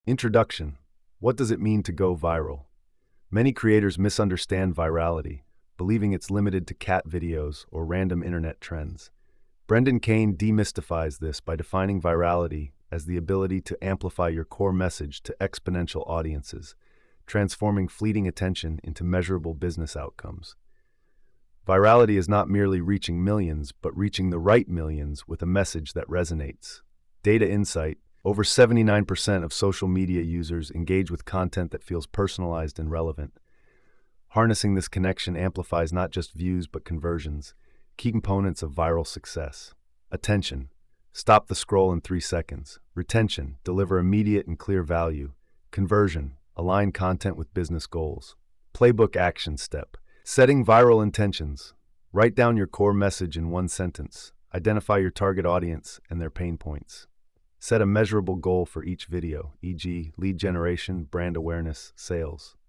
Introduction. What does it mean to go viral? Many creators misunderstand virality, believing it's limited to cat videos or random internet trends. Brendan Kane demystifies this by defining virality as the ability to amplify your core message to exponential audiences, transforming fleeting attention into measurable business outcomes. Virality is not merely reaching millions, but reaching the right millions with a message that resonates. Data insight. Over 79% of social media users engage with content that feels personalized and relevant. Harnessing this connection amplifies not just views but conversions, key components of viral success. Attention. Stop the scroll in 3 seconds. Retention. Deliver immediate and clear value. Conversion. Align content with business goals. Playbook action step. Setting viral intentions. Write down your core message in 1 sentence. Identify your target audience and their pain points. Set a measurable goal for each video, e.g., lead generation, brand awareness, sales.